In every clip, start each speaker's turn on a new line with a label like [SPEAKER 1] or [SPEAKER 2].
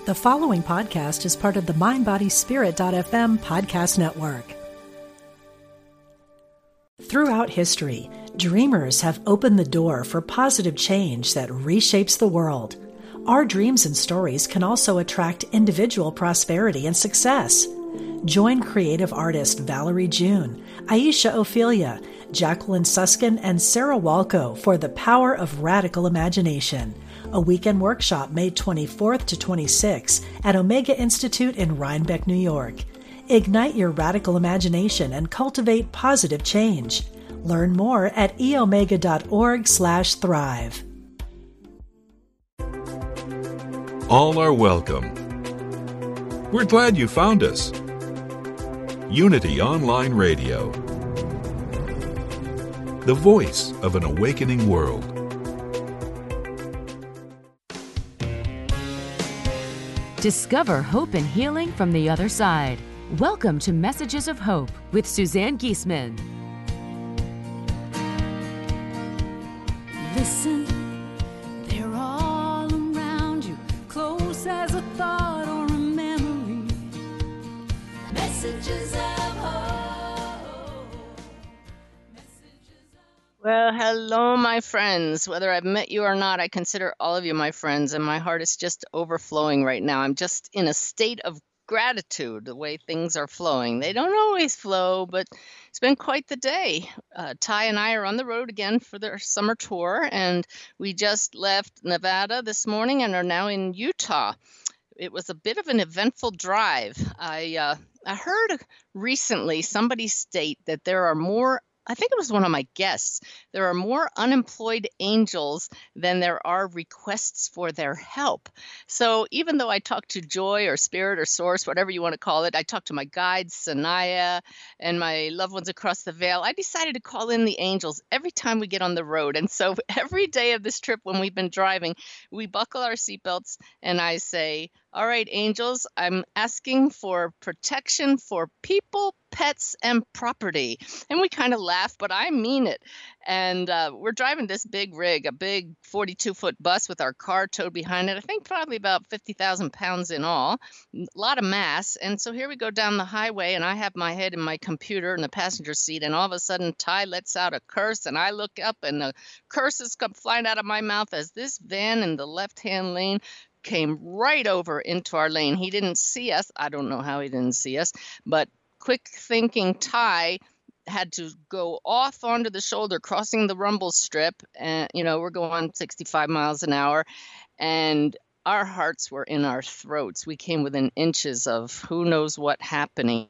[SPEAKER 1] The following podcast is part of the MindBodySpirit.fm podcast network. Throughout history, dreamers have opened the door for positive change that reshapes the world. Our dreams and stories can also attract individual prosperity and success. Join creative artist Valerie June, Aisha Ophelia, Jacqueline Suskin, and Sarah Walco for The Power of Radical Imagination, a weekend workshop May 24th to 26th at Omega Institute in Rhinebeck, New York. Ignite your radical imagination and cultivate positive change. Learn more at eomega.org/thrive.
[SPEAKER 2] All are welcome. We're glad you found us. Unity Online Radio, the voice of an awakening world.
[SPEAKER 3] Discover hope and healing from the other side. Welcome to Messages of Hope with Suzanne Giesemann.
[SPEAKER 4] Listen, they're all around you, close as a thought or a memory. Messages of hope.
[SPEAKER 5] Well, hello, my friends. Whether I've met you or not, I consider all of you my friends, and my heart is just overflowing right now. I'm just in a state of gratitude, the way things are flowing. They don't always flow, but it's been quite the day. Ty and I are on the road again for their summer tour, and we just left Nevada this morning and are now in Utah. It was a bit of an eventful drive. I heard recently somebody state that there are more, I think it was one of my guests, there are more unemployed angels than there are requests for their help. So even though I talk to Joy or Spirit or Source, whatever you want to call it, I talk to my guides, Sanaya, and my loved ones across the veil, I decided to call in the angels every time we get on the road. And so every day of this trip when we've been driving, we buckle our seatbelts and I say, all right, angels, I'm asking for protection for people, pets, and property. And we kind of laugh, but I mean it. And we're driving this big rig, a big 42-foot bus with our car towed behind it. I think probably about 50,000 pounds in all, a lot of mass. And so here we go down the highway, and I have my head in my computer in the passenger seat. And all of a sudden, Ty lets out a curse, and I look up, and the curses come flying out of my mouth as this van in the left-hand lane came right over into our lane. He didn't see us. I don't know how he didn't see us, but quick thinking Ty had to go off onto the shoulder, crossing the rumble strip. And, we're going 65 miles an hour, and our hearts were in our throats. We came within inches of who knows what happening.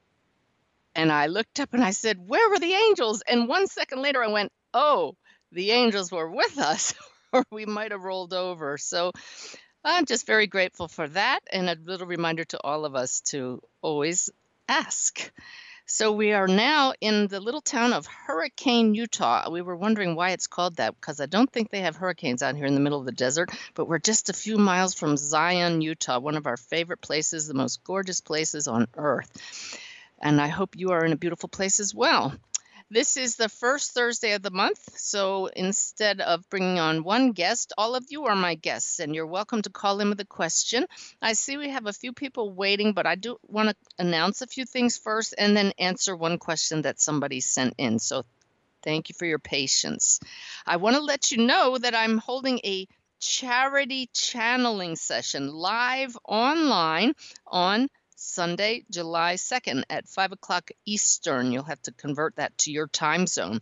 [SPEAKER 5] And I looked up and I said, where were the angels? And 1 second later, I went, oh, the angels were with us, or we might have rolled over. So I'm just very grateful for that, and a little reminder to all of us to always ask. So we are now in the little town of Hurricane, Utah. We were wondering why it's called that, because I don't think they have hurricanes out here in the middle of the desert, but we're just a few miles from Zion, Utah, one of our favorite places, the most gorgeous places on earth. And I hope you are in a beautiful place as well. This is the first Thursday of the month, so instead of bringing on one guest, all of you are my guests, and you're welcome to call in with a question. I see we have a few people waiting, but I do want to announce a few things first and then answer one question that somebody sent in, so thank you for your patience. I want to let you know that I'm holding a charity channeling session live online on Sunday, July 2nd at 5 o'clock Eastern. You'll have to convert that to your time zone.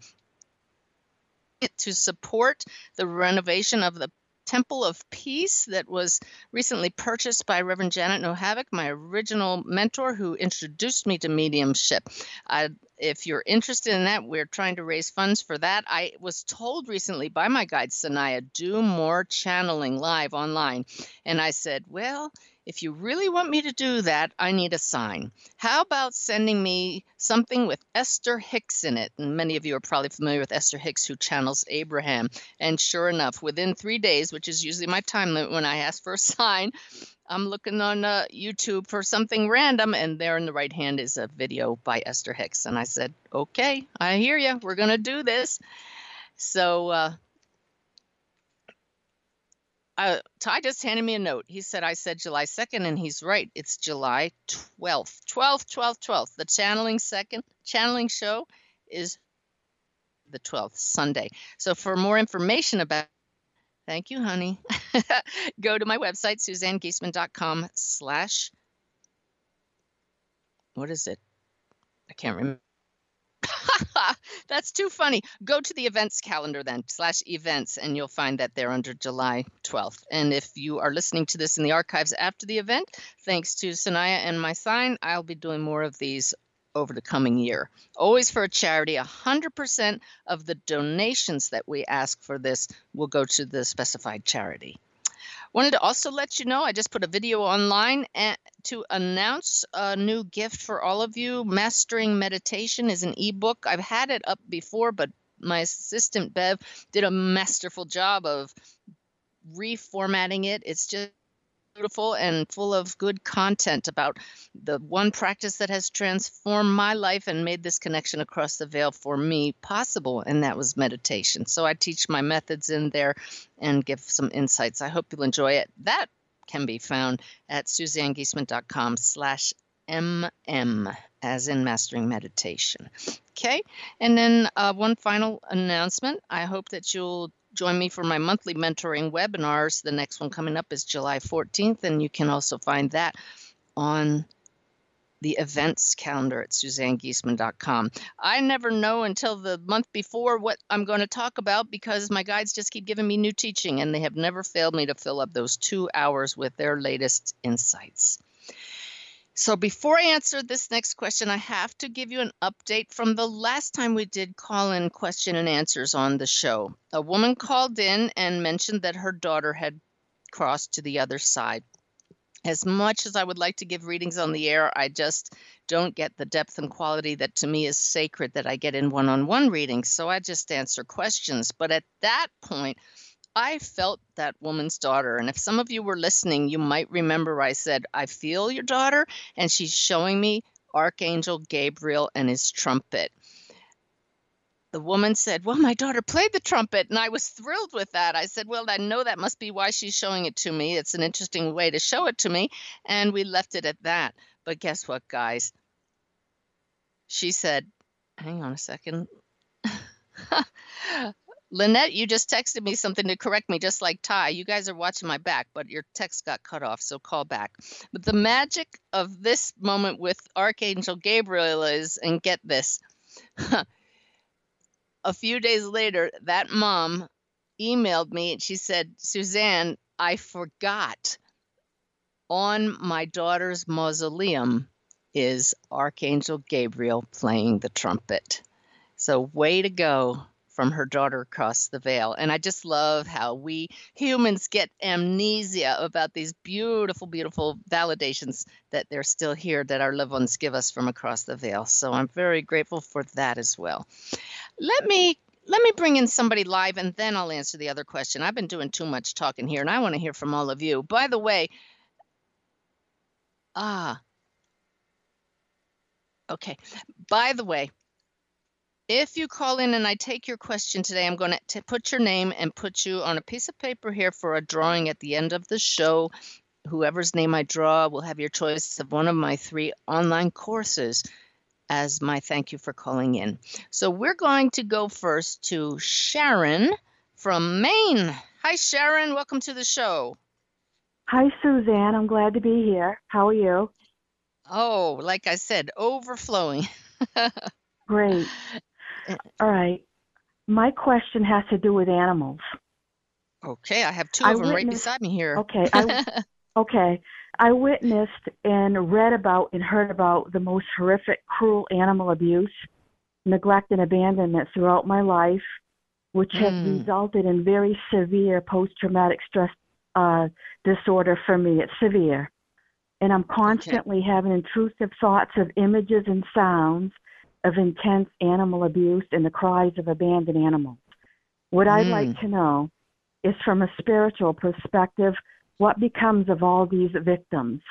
[SPEAKER 5] To support the renovation of the Temple of Peace that was recently purchased by Reverend Janet Nohavec, my original mentor who introduced me to mediumship. If you're interested in that, we're trying to raise funds for that. I was told recently by my guide, Sanaya, do more channeling live online. And I said, well, if you really want me to do that, I need a sign. How about sending me something with Esther Hicks in it? And many of you are probably familiar with Esther Hicks, who channels Abraham. And sure enough, within 3 days, which is usually my time limit when I ask for a sign, I'm looking on YouTube for something random, and there in the right hand is a video by Esther Hicks. And I said, okay, I hear you. We're going to do this. So Ty just handed me a note. He said I said July 2nd, and he's right. It's July 12th. 12th. The channeling show is the 12th, Sunday. So for more information about, thank you, honey, go to my website, SuzanneGiesman.com/ what is it? I can't remember. That's too funny. Go to the events calendar then, /events, and you'll find that they're under July 12th. And if you are listening to this in the archives after the event, thanks to Sanaya and my sign, I'll be doing more of these over the coming year. Always for a charity. 100% of the donations that we ask for this will go to the specified charity. Wanted to also let you know, I just put a video online to announce a new gift for all of you. Mastering Meditation is an ebook. I've had it up before, but my assistant Bev did a masterful job of reformatting it. It's just beautiful and full of good content about the one practice that has transformed my life and made this connection across the veil for me possible, and that was meditation. So I teach my methods in there and give some insights. I hope you'll enjoy it. That can be found at SuzanneGiesman.com/MM, as in Mastering Meditation. Okay, and then one final announcement. I hope that you'll join me for my monthly mentoring webinars. The next one coming up is July 14th, and you can also find that on the events calendar at SuzanneGiesman.com. I never know until the month before what I'm going to talk about because my guides just keep giving me new teaching, and they have never failed me to fill up those 2 hours with their latest insights. So before I answer this next question, I have to give you an update from the last time we did call-in question and answers on the show. A woman called in and mentioned that her daughter had crossed to the other side. As much as I would like to give readings on the air, I just don't get the depth and quality that to me is sacred that I get in one-on-one readings. So I just answer questions. But at that point, I felt that woman's daughter. And if some of you were listening, you might remember I said, I feel your daughter, and she's showing me Archangel Gabriel and his trumpet. The woman said, well, my daughter played the trumpet, and I was thrilled with that. I said, well, I know that must be why she's showing it to me. It's an interesting way to show it to me. And we left it at that. But guess what, guys? She said, hang on a second. Lynette, you just texted me something to correct me, just like Ty. You guys are watching my back, but your text got cut off, so call back. But the magic of this moment with Archangel Gabriel is, and get this, a few days later, that mom emailed me, and she said, Suzanne, I forgot on my daughter's mausoleum is Archangel Gabriel playing the trumpet. So way to go from her daughter across the veil. And I just love how we humans get amnesia about these beautiful, beautiful validations that they're still here, that our loved ones give us from across the veil. So I'm very grateful for that as well. Let me bring in somebody live, and then I'll answer the other question. I've been doing too much talking here, and I want to hear from all of you. By the way, okay. By the way, if you call in and I take your question today, I'm going to put your name and put you on a piece of paper here for a drawing at the end of the show. Whoever's name I draw will have your choice of one of my 3 online courses as my thank you for calling in. So we're going to go first to Sharon from Maine. Hi, Sharon. Welcome to the show.
[SPEAKER 6] Hi, Suzanne. I'm glad to be here. How are you?
[SPEAKER 5] Oh, like I said, overflowing.
[SPEAKER 6] Great. All right. My question has to do with animals.
[SPEAKER 5] Okay, I have 2 of them right beside me here.
[SPEAKER 6] Okay. Okay. I witnessed and read about and heard about the most horrific, cruel animal abuse, neglect, and abandonment throughout my life, which has resulted in very severe post-traumatic stress disorder for me. It's severe. And I'm constantly having intrusive thoughts of images and sounds of intense animal abuse and the cries of abandoned animals. What I'd like to know is, from a spiritual perspective, what becomes of all these victims?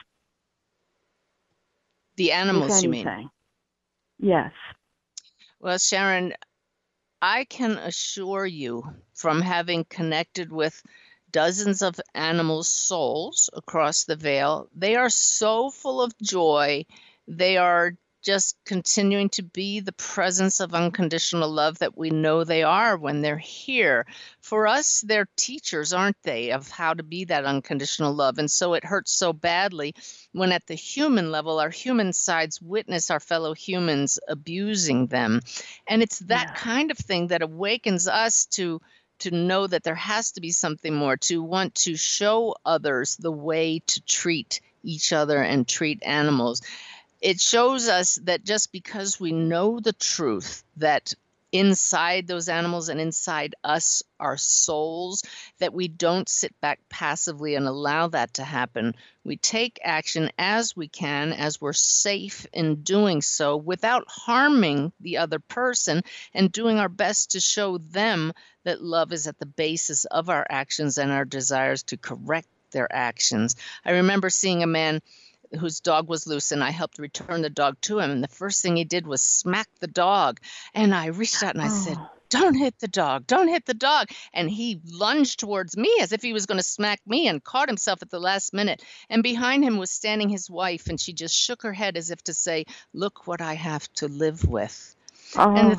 [SPEAKER 5] The animals, you mean?
[SPEAKER 6] Yes.
[SPEAKER 5] Well, Sharon, I can assure you from having connected with dozens of animal souls across the veil. They are so full of joy. They are just continuing to be the presence of unconditional love that we know they are when they're here. For us, they're teachers, aren't they, of how to be that unconditional love. And so it hurts so badly when at the human level, our human sides witness our fellow humans abusing them. And it's that kind of thing that awakens us to know that there has to be something more, to want to show others the way to treat each other and treat animals. It shows us that just because we know the truth that inside those animals and inside us are souls, that we don't sit back passively and allow that to happen. We take action as we can, as we're safe in doing so, without harming the other person, and doing our best to show them that love is at the basis of our actions and our desires to correct their actions. I remember seeing a man whose dog was loose, and I helped return the dog to him. And the first thing he did was smack the dog. And I reached out and I said, "Don't hit the dog, don't hit the dog." And he lunged towards me as if he was going to smack me and caught himself at the last minute. And behind him was standing his wife, and she just shook her head as if to say, "Look what I have to live with." And the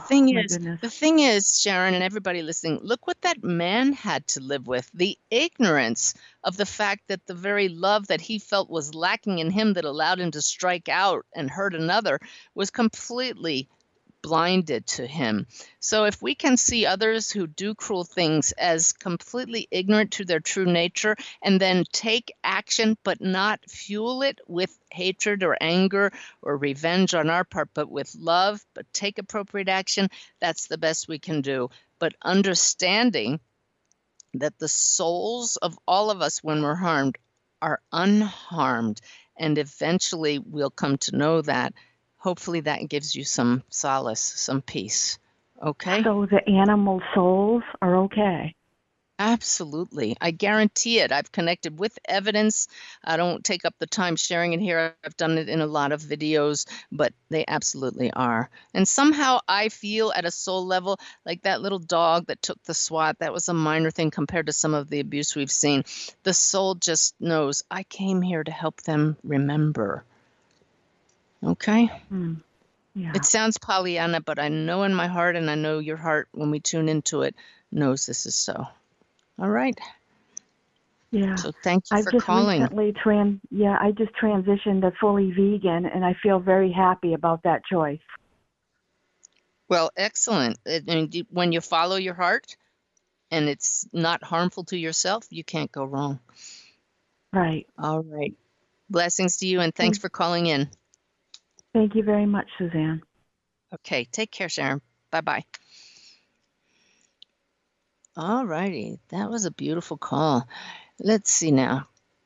[SPEAKER 5] thing is, Sharon and everybody listening, look what that man had to live with. The ignorance of the fact that the very love that he felt was lacking in him that allowed him to strike out and hurt another was completely blinded to him. So if we can see others who do cruel things as completely ignorant to their true nature, and then take action but not fuel it with hatred or anger or revenge on our part, but with love, but take appropriate action, that's the best we can do. But understanding that the souls of all of us when we're harmed are unharmed, and eventually we'll come to know that. Hopefully that gives you some solace, some peace. Okay?
[SPEAKER 6] So the animal souls are okay.
[SPEAKER 5] Absolutely. I guarantee it. I've connected with evidence. I don't take up the time sharing it here. I've done it in a lot of videos, but they absolutely are. And somehow I feel at a soul level like that little dog that took the swat, that was a minor thing compared to some of the abuse we've seen. The soul just knows, I came here to help them remember. Okay?
[SPEAKER 6] Yeah.
[SPEAKER 5] It sounds Pollyanna, but I know in my heart, and I know your heart when we tune into it, knows this is so. All right?
[SPEAKER 6] Yeah.
[SPEAKER 5] So thank you for
[SPEAKER 6] I've just
[SPEAKER 5] calling.
[SPEAKER 6] recently I just transitioned to fully vegan, and I feel very happy about that choice.
[SPEAKER 5] Well, excellent. And when you follow your heart and it's not harmful to yourself, you can't go wrong.
[SPEAKER 6] Right.
[SPEAKER 5] All right. Blessings to you, and thanks for calling in.
[SPEAKER 6] Thank you very much, Suzanne.
[SPEAKER 5] Okay. Take care, Sharon. Bye-bye. All righty. That was a beautiful call. Let's see now.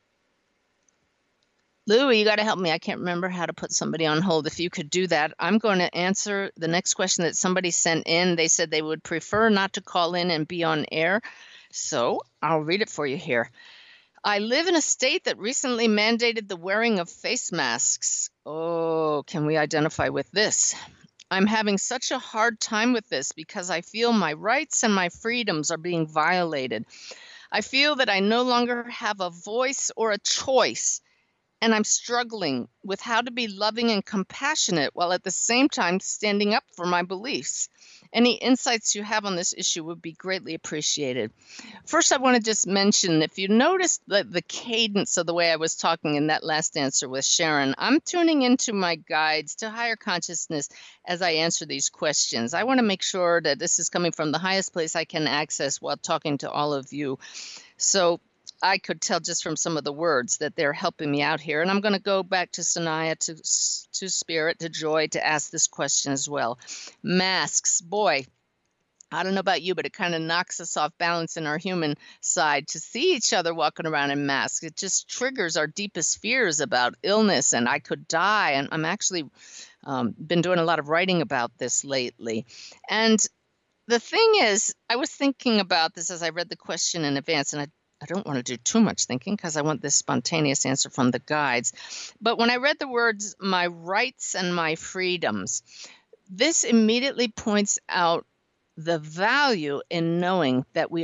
[SPEAKER 5] Louie, you got to help me. I can't remember how to put somebody on hold. If you could do that, I'm going to answer the next question that somebody sent in. They said they would prefer not to call in and be on air. So I'll read it for you here. I live in a state that recently mandated the wearing of face masks. Oh, can we identify with this? I'm having such a hard time with this because I feel my rights and my freedoms are being violated. I feel that I no longer have a voice or a choice, and I'm struggling with how to be loving and compassionate while at the same time standing up for my beliefs. Any insights you have on this issue would be greatly appreciated. First, I want to just mention, if you noticed the cadence of the way I was talking in that last answer with Sharon, I'm tuning into my guides to higher consciousness as I answer these questions. I want to make sure that this is coming from the highest place I can access while talking to all of you. So I could tell just from some of the words that they're helping me out here. And I'm going to go back to Sanaya, to Spirit, to Joy, to ask this question as well. Masks, boy, I don't know about you, but it kind of knocks us off balance in our human side to see each other walking around in masks. It just triggers our deepest fears about illness and I could die. And I'm actually been doing a lot of writing about this lately. And the thing is, I was thinking about this as I read the question in advance, and I don't want to do too much thinking because I want this spontaneous answer from the guides. But when I read the words, my rights and my freedoms, this immediately points out the value in knowing that we are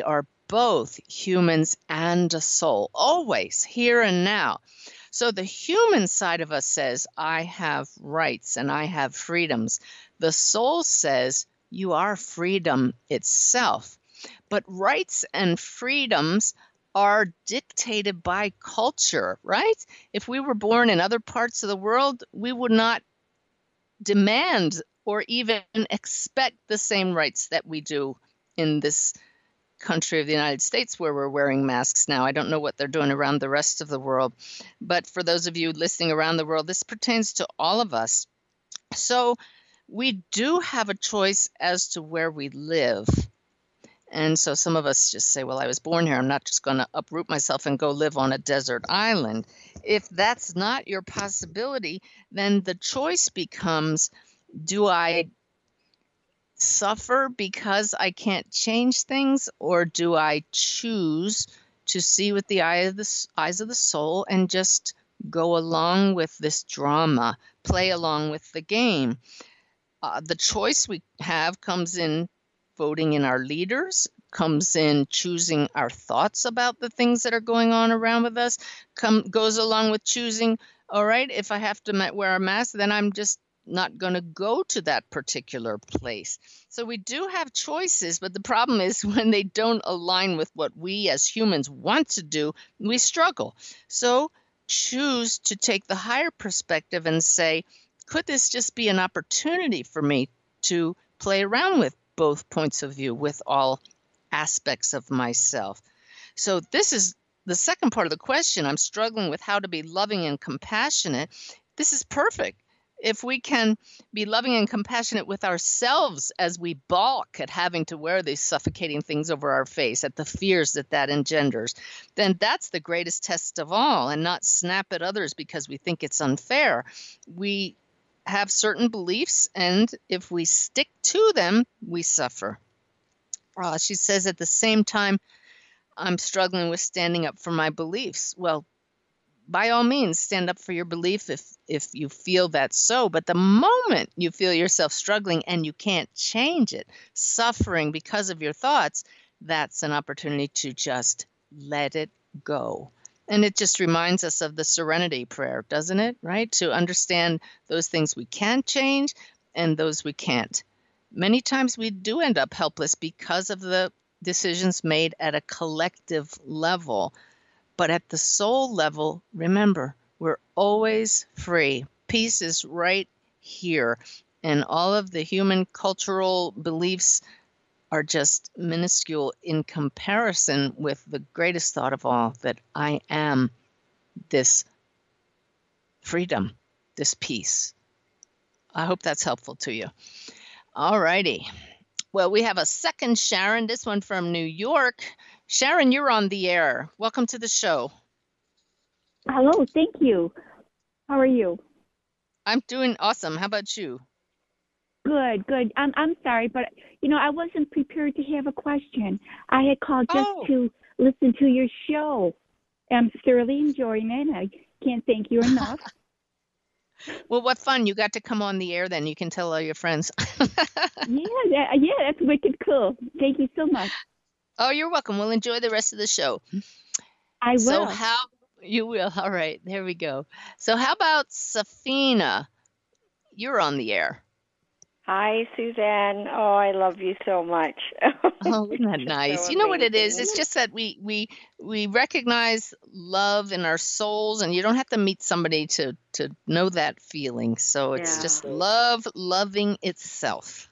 [SPEAKER 5] both humans and a soul, always, here and now. So the human side of us says, I have rights and I have freedoms. The soul says, you are freedom itself. But rights and freedoms are dictated by culture, right? If we were born in other parts of the world, we would not demand or even expect the same rights that we do in this country of the United States where we're wearing masks now. I don't know what they're doing around the rest of the world. But for those of you listening around the world, this pertains to all of us. So we do have a choice as to where we live. And so some of us just say, well, I was born here. I'm not just going to uproot myself and go live on a desert island. If that's not your possibility, then the choice becomes, do I suffer because I can't change things, or do I choose to see with the eyes of the soul and just go along with this drama, play along with the game? The choice we have comes in voting in our leaders, comes in choosing our thoughts about the things that are going on around with us, goes along with choosing, all right, if I have to wear a mask, then I'm just not going to go to that particular place. So we do have choices, but the problem is when they don't align with what we as humans want to do, we struggle. So choose to take the higher perspective and say, could this just be an opportunity for me to play around with both points of view, with all aspects of myself? So this is the second part of the question. I'm struggling with how to be loving and compassionate. This is perfect. If we can be loving and compassionate with ourselves as we balk at having to wear these suffocating things over our face, at the fears that engenders, then that's the greatest test of all, and not snap at others because we think it's unfair. We have certain beliefs, and if we stick to them, we suffer. She says, at the same time, I'm struggling with standing up for my beliefs. Well, by all means, stand up for your belief if you feel that's so. But the moment you feel yourself struggling and you can't change it, suffering because of your thoughts, that's an opportunity to just let it go. And it just reminds us of the serenity prayer, doesn't it? Right? To understand those things we can change and those we can't. Many times we do end up helpless because of the decisions made at a collective level. But at the soul level, remember, we're always free. Peace is right here. And all of the human cultural beliefs are just minuscule in comparison with the greatest thought of all, that I am this freedom, this peace. I hope that's helpful to you. All righty. Well, we have a second Sharon, this one from New York. Sharon, you're on the air. Welcome to the show.
[SPEAKER 7] Hello, thank you. How are you?
[SPEAKER 5] I'm doing awesome. How about you?
[SPEAKER 7] Good, good. I'm sorry, but I wasn't prepared to have a question. I had called just to listen to your show. I'm thoroughly enjoying it. I can't thank you enough.
[SPEAKER 5] Well, what fun. You got to come on the air then. You can tell all your friends.
[SPEAKER 7] Yeah, that's wicked cool. Thank you so much.
[SPEAKER 5] Oh, you're welcome. We'll enjoy the rest of the show.
[SPEAKER 7] I will.
[SPEAKER 5] So you will. All right, there we go. So how about Safina? You're on the air.
[SPEAKER 8] Hi, Suzanne. Oh, I love you so much.
[SPEAKER 5] Oh, isn't that nice?
[SPEAKER 8] So
[SPEAKER 5] you know what it is?
[SPEAKER 8] amazing.
[SPEAKER 5] It's just that we recognize love in our souls, and you don't have to meet somebody to know that feeling. So it's just loving itself.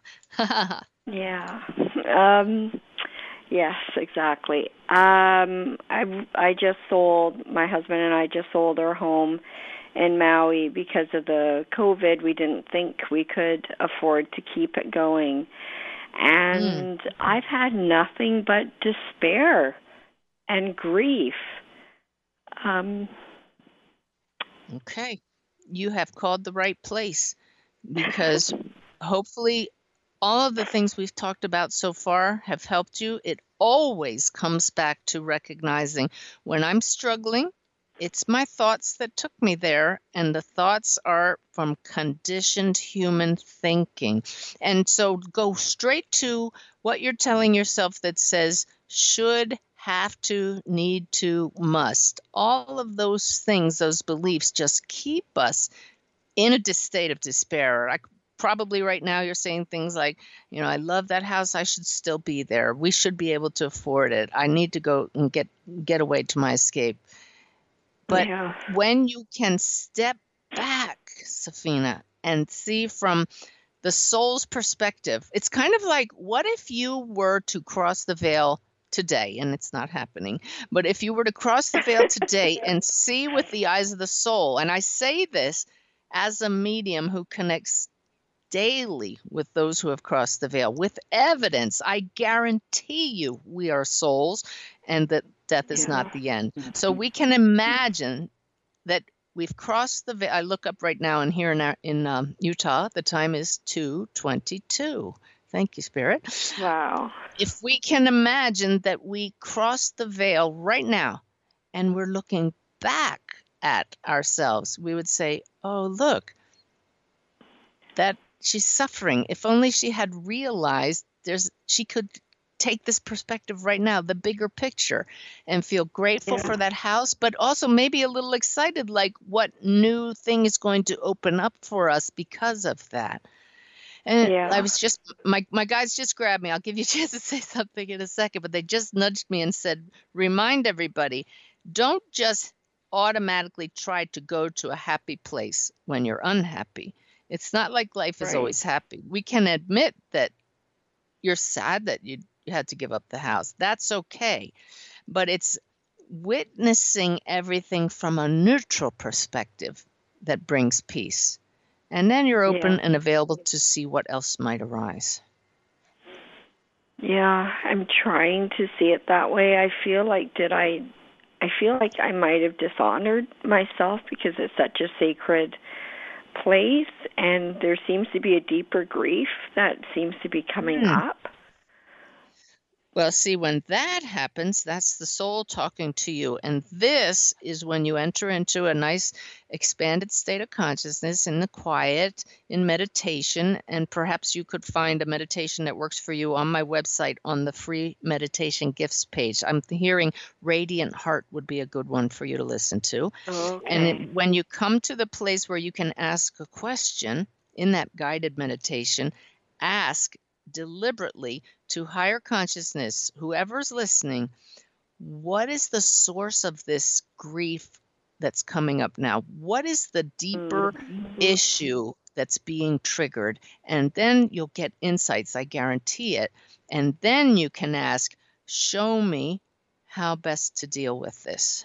[SPEAKER 8] Yeah. Yes, exactly. I just sold, my husband and I just sold our home in Maui because of the COVID. We didn't think we could afford to keep it going. And I've had nothing but despair and grief.
[SPEAKER 5] Okay. You have called the right place, because hopefully all of the things we've talked about so far have helped you. It always comes back to recognizing when I'm struggling, it's my thoughts that took me there, and the thoughts are from conditioned human thinking. And so go straight to what you're telling yourself that says should have to, need to, must. All of those things, those beliefs just keep us in a state of despair. Probably right now you're saying things like, I love that house. I should still be there. We should be able to afford it. I need to go and get away to my escape. But when you can step back, Safina, and see from the soul's perspective, it's kind of like, what if you were to cross the veil today, and it's not happening, but if you were to cross the veil today and see with the eyes of the soul, and I say this as a medium who connects daily with those who have crossed the veil, with evidence, I guarantee you we are souls and that death is not the end. So we can imagine that we've crossed the veil. I look up right now, and here in Utah, the time is 2:22. Thank you, Spirit.
[SPEAKER 8] Wow.
[SPEAKER 5] If we can imagine that we crossed the veil right now and we're looking back at ourselves, we would say, oh, look, that she's suffering. If only she had realized she could take this perspective right now, the bigger picture, and feel grateful for that house, but also maybe a little excited, like what new thing is going to open up for us because of that. And I was just, my guys just grabbed me. I'll give you a chance to say something in a second, but they just nudged me and said, remind everybody, don't just automatically try to go to a happy place when you're unhappy. It's not like life is always happy. We can admit that you're sad that you had to give up the house. That's okay. But it's witnessing everything from a neutral perspective that brings peace. And then you're open and available to see what else might arise.
[SPEAKER 8] Yeah, I'm trying to see it that way. I feel like I might have dishonored myself because it's such a sacred place, and there seems to be a deeper grief that seems to be coming up.
[SPEAKER 5] Well, see, when that happens, that's the soul talking to you. And this is when you enter into a nice expanded state of consciousness in the quiet, in meditation. And perhaps you could find a meditation that works for you on my website on the free meditation gifts page. I'm hearing Radiant Heart would be a good one for you to listen to.
[SPEAKER 8] Okay.
[SPEAKER 5] And when you come to the place where you can ask a question in that guided meditation, ask deliberately to higher consciousness, whoever's listening, what is the source of this grief that's coming up now? What is the deeper issue that's being triggered? And then you'll get insights, I guarantee it. And then you can ask, show me how best to deal with this.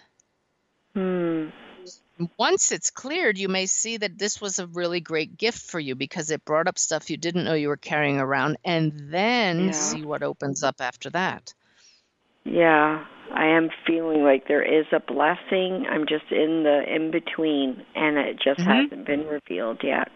[SPEAKER 5] Once it's cleared, you may see that this was a really great gift for you because it brought up stuff you didn't know you were carrying around, and then see what opens up after that.
[SPEAKER 8] Yeah, I am feeling like there is a blessing. I'm just in the in-between, and it just hasn't been revealed yet.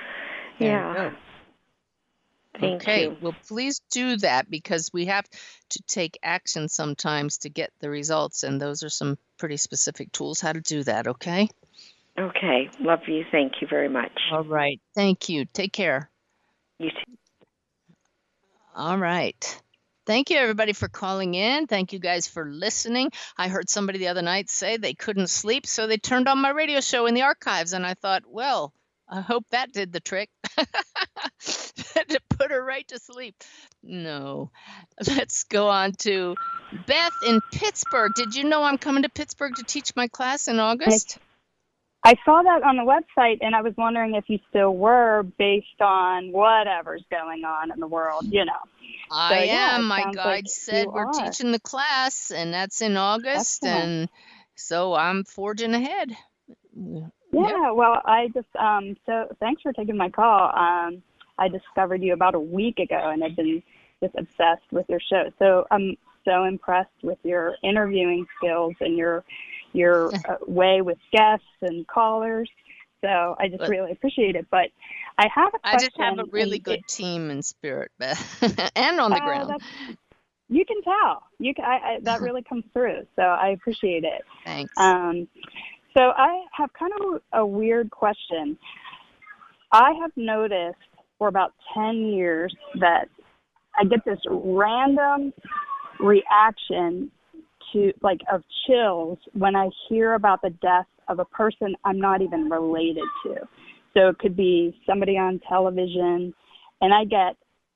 [SPEAKER 8] Thank you.
[SPEAKER 5] Well, please do that because we have to take action sometimes to get the results, and those are some pretty specific tools how to do that, okay?
[SPEAKER 8] Okay. Love you. Thank you very much.
[SPEAKER 5] All right. Thank you. Take care.
[SPEAKER 8] You too.
[SPEAKER 5] All right. Thank you, everybody, for calling in. Thank you guys for listening. I heard somebody the other night say they couldn't sleep, so they turned on my radio show in the archives, and I thought, well, I hope that did the trick. To put her right to sleep. No. Let's go on to Beth in Pittsburgh. Did you know I'm coming to Pittsburgh to teach my class in August?
[SPEAKER 9] I saw that on the website, and I was wondering if you still were based on whatever's going on in the world, you know.
[SPEAKER 5] I am. My guide said we're teaching the class, and that's in August, and so I'm forging ahead.
[SPEAKER 9] Yeah, well, I just, so thanks for taking my call. I discovered you about a week ago, and I've been just obsessed with your show. So I'm so impressed with your interviewing skills and your way with guests and callers. So I just really appreciate it. But I have a question.
[SPEAKER 5] I just have a really good team in spirit, Beth, and on the ground.
[SPEAKER 9] You can tell. That really comes through. So I appreciate it.
[SPEAKER 5] Thanks.
[SPEAKER 9] So I have kind of a weird question. I have noticed for about 10 years that I get this random reaction to of chills when I hear about the death of a person I'm not even related to. So it could be somebody on television, and I get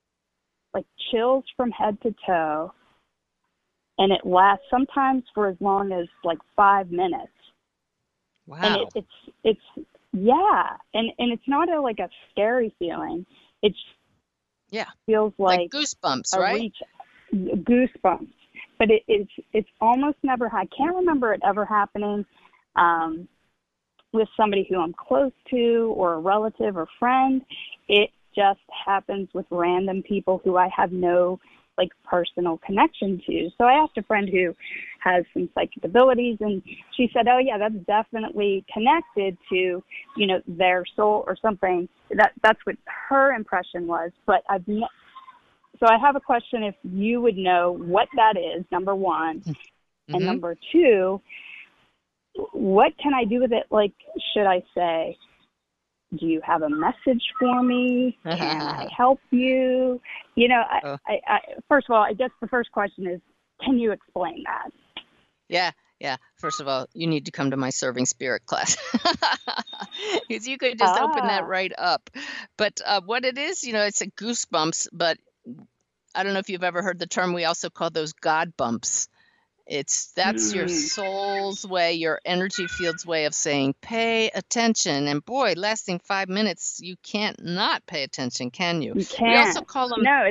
[SPEAKER 9] chills from head to toe, and it lasts sometimes for as long as 5 minutes.
[SPEAKER 5] Wow.
[SPEAKER 9] And it's yeah, and it's not a scary feeling. It feels like
[SPEAKER 5] goosebumps, right?
[SPEAKER 9] Goosebumps. But it's almost never. I can't remember it ever happening with somebody who I'm close to or a relative or friend. It just happens with random people who I have no personal connection to. So I asked a friend who has some psychic abilities, and she said, "Oh yeah, that's definitely connected to their soul or something." That's what her impression was. But so I have a question: if you would know what that is, number one, and number two, what can I do with it? Should I say, do you have a message for me? Can I help you? I first of all, I guess the first question is, can you explain that?
[SPEAKER 5] Yeah. First of all, you need to come to my serving spirit class because you could just open that right up. But what it is, it's a goosebumps, but I don't know if you've ever heard the term. We also call those God bumps. That's your soul's way, your energy field's way of saying, pay attention. And boy, lasting 5 minutes, you can't not pay attention, can you?
[SPEAKER 9] You can't.
[SPEAKER 5] We also call them,
[SPEAKER 9] no,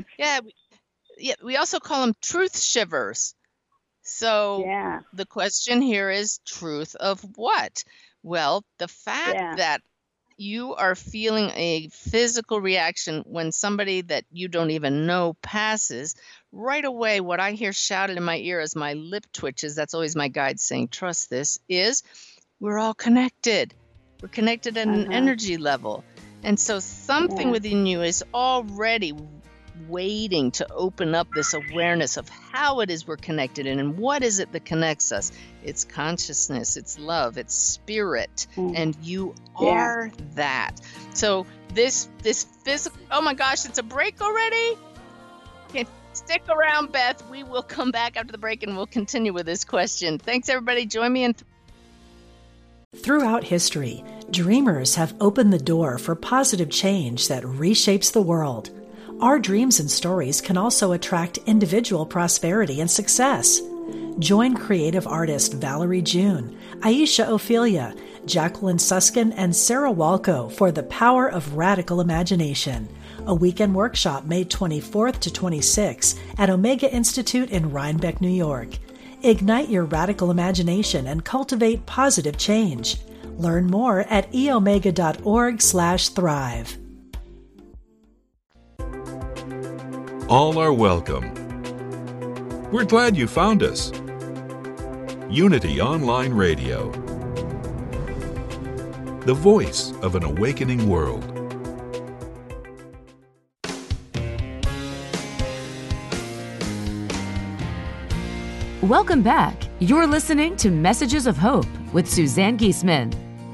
[SPEAKER 5] we also call them truth shivers. So the question here is, truth of what? Well, the fact that you are feeling a physical reaction when somebody that you don't even know passes, right away what I hear shouted in my ear as my lip twitches, that's always my guide saying, trust this, is we're all connected. We're connected at an energy level. And so something within you is already waiting to open up this awareness of how it is we're connected and what is it that connects us. It's consciousness, it's love, it's spirit, and you are that. So this physical, oh my gosh, it's a break already? Okay, stick around, Beth. We will come back after the break and we'll continue with this question. Thanks, everybody. Join me in.
[SPEAKER 1] Throughout history, dreamers have opened the door for positive change that reshapes the world. Our dreams and stories can also attract individual prosperity and success. Join creative artist Valerie June, Aisha Ophelia, Jacqueline Suskin, and Sarah Walco for The Power of Radical Imagination, a weekend workshop May 24th to 26th at Omega Institute in Rhinebeck, New York. Ignite your radical imagination and cultivate positive change. Learn more at eomega.org/thrive.
[SPEAKER 2] All are welcome. We're glad you found us. Unity Online Radio, the voice of an awakening world.
[SPEAKER 3] Welcome back. You're listening to Messages of Hope with Suzanne Giesemann.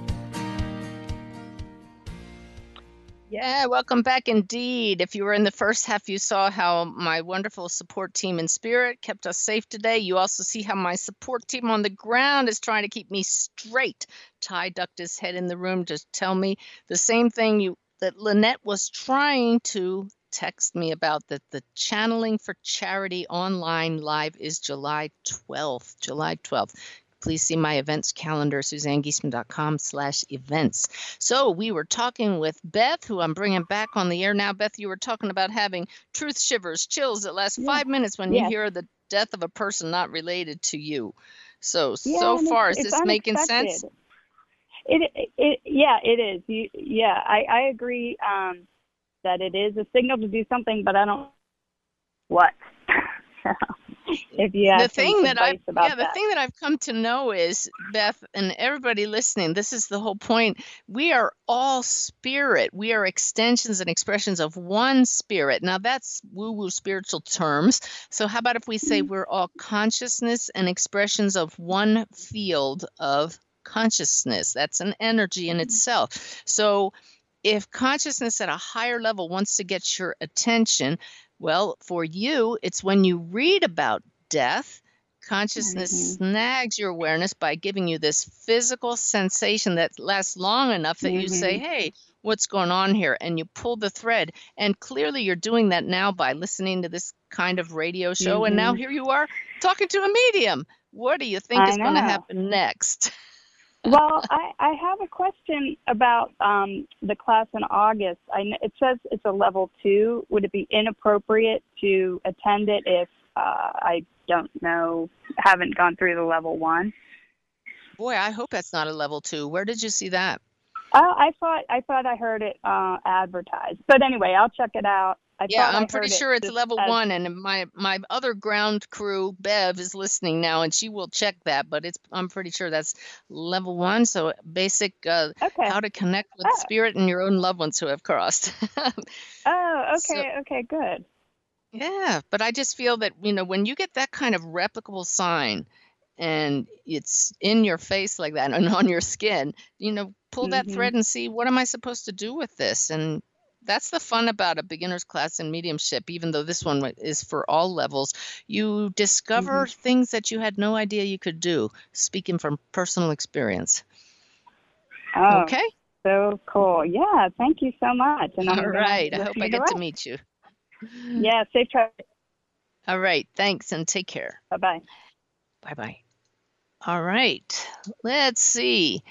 [SPEAKER 5] Yeah, welcome back indeed. If you were in the first half, you saw how my wonderful support team in spirit kept us safe today. You also see how my support team on the ground is trying to keep me straight. Ty ducked his head in the room to tell me the same thing that Lynette was trying to text me about, that the Channeling for Charity online live is July 12th. Please see my events calendar, SuzanneGiesemann.com/events. So we were talking with Beth, who I'm bringing back on the air now. Beth, you were talking about having truth shivers, chills that last 5 minutes when you hear the death of a person not related to you. So far, is this making sense?
[SPEAKER 9] It is. I agree that it is a signal to do something, but I don't what. If you have
[SPEAKER 5] the thing that I've come to know is, Beth, and everybody listening, this is the whole point. We are all spirit. We are extensions and expressions of one spirit. Now that's woo-woo spiritual terms. So how about if we say we're all consciousness and expressions of one field of consciousness? That's an energy in itself. So if consciousness at a higher level wants to get your attention, well, for you, it's when you read about death consciousness snags your awareness by giving you this physical sensation that lasts long enough that you say, hey, what's going on here? And you pull the thread. And clearly you're doing that now by listening to this kind of radio show. And now here you are talking to a medium. What do you think is going to happen next?
[SPEAKER 9] Well, I have a question about the class in August. It says it's a level 2. Would it be inappropriate to attend it if I don't know, haven't gone through the level 1?
[SPEAKER 5] Boy, I hope that's not a level 2. Where did you see that?
[SPEAKER 9] I thought I heard it advertised. But anyway, I'll check it out.
[SPEAKER 5] I'm pretty sure it's level 1, and my other ground crew, Bev, is listening now, and she will check that. But I'm pretty sure that's level 1. So basic how to connect with spirit and your own loved ones who have crossed.
[SPEAKER 9] Okay, good.
[SPEAKER 5] Yeah, but I just feel that when you get that kind of replicable sign, and it's in your face like that and on your skin, pull that thread and see, what am I supposed to do with this? And that's the fun about a beginner's class in mediumship, even though this one is for all levels. You discover things that you had no idea you could do, speaking from personal experience.
[SPEAKER 9] Oh,
[SPEAKER 5] okay?
[SPEAKER 9] So cool. Yeah, thank you so much. And
[SPEAKER 5] all right. I hope I get to meet you.
[SPEAKER 9] Yeah, safe travel.
[SPEAKER 5] All right. Thanks, and take care.
[SPEAKER 9] Bye-bye.
[SPEAKER 5] Bye-bye. All right. Let's see.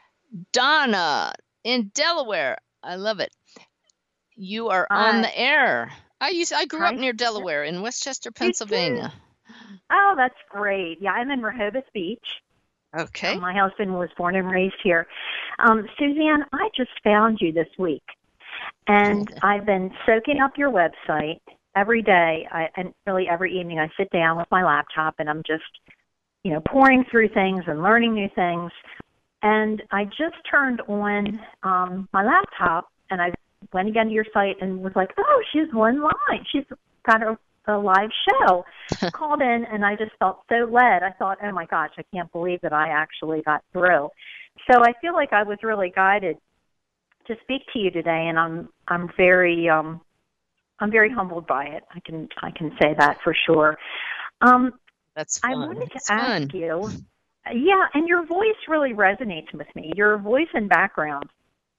[SPEAKER 5] Donna in Delaware. I love it. You are on the air. I grew up near Delaware in Westchester, Pennsylvania.
[SPEAKER 10] Oh, that's great. Yeah, I'm in Rehoboth Beach.
[SPEAKER 5] Okay.
[SPEAKER 10] My husband was born and raised here. Suzanne, I just found you this week, and I've been soaking up your website every day. And really every evening I sit down with my laptop, and I'm just, pouring through things and learning new things. And I just turned on my laptop, and I went again to your site and was like, oh, she's online. She's got a live show. Called in, and I just felt so led. I thought, oh, my gosh, I can't believe that I actually got through. So I feel like I was really guided to speak to you today, and I'm very humbled by it. I can say that for sure.
[SPEAKER 5] That's fun.
[SPEAKER 10] I wanted to ask you, and your voice really resonates with me. Your voice and background.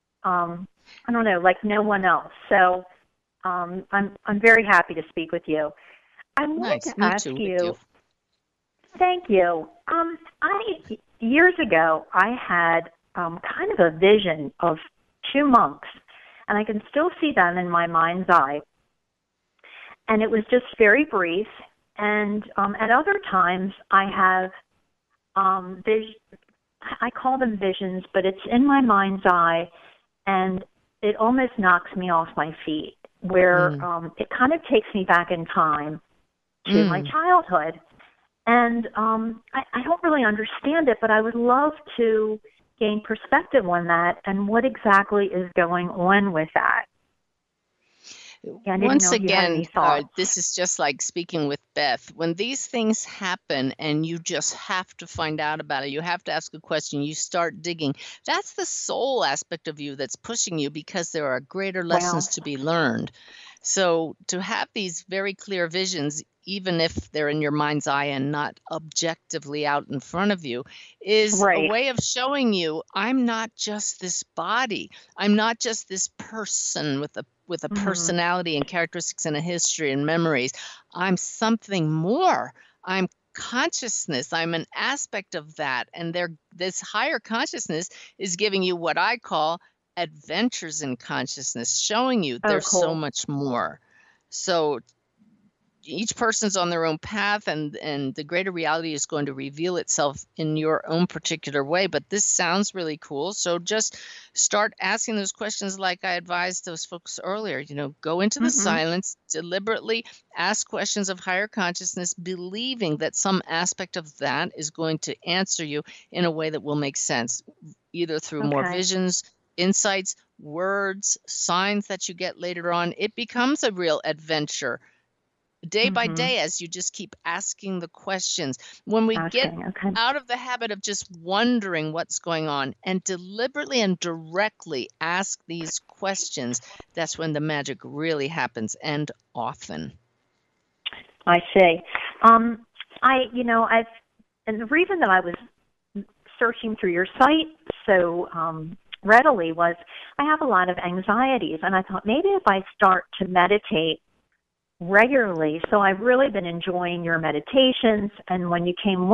[SPEAKER 10] I don't know, like no one else. So I'm very happy to speak with you. I wanted to ask you. Thank you. Years ago, I had kind of a vision of 2 monks, and I can still see that in my mind's eye. And it was just very brief. And at other times, I have I call them visions, but it's in my mind's eye, and it almost knocks me off my feet, where it kind of takes me back in time to my childhood. And I don't really understand it, but I would love to gain perspective on that and what exactly is going on with that.
[SPEAKER 5] Once again, this is just like speaking with Beth. When these things happen and you just have to find out about it, you have to ask a question, you start digging. That's the soul aspect of you that's pushing you, because there are greater lessons to be learned. So to have these very clear visions, even if they're in your mind's eye and not objectively out in front of you, is a way of showing you, I'm not just this body. I'm not just this person with a personality and characteristics and a history and memories. I'm something more. I'm consciousness. I'm an aspect of that. And this higher consciousness is giving you what I call adventures in consciousness, showing you there's so much more. So each person's on their own path, and the greater reality is going to reveal itself in your own particular way. But this sounds really cool. So just start asking those questions like I advised those folks earlier. Go into the silence, deliberately ask questions of higher consciousness, believing that some aspect of that is going to answer you in a way that will make sense, either through more visions, insights, words, signs that you get later on. It becomes a real adventure day by day as you just keep asking the questions. When we get out of the habit of just wondering what's going on and deliberately and directly ask these questions, that's when the magic really happens, and often.
[SPEAKER 10] I see. And the reason that I was searching through your site so readily was I have a lot of anxieties, and I thought maybe if I start to meditate regularly. So I've really been enjoying your meditations, and when you came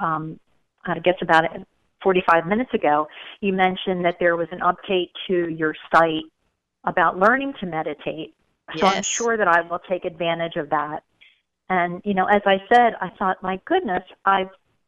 [SPEAKER 10] I guess about 45 minutes ago, you mentioned that there was an update to your site about learning to meditate. So
[SPEAKER 5] Yes.
[SPEAKER 10] I'm sure that I will take advantage of that. And, as I said, I thought, my goodness, I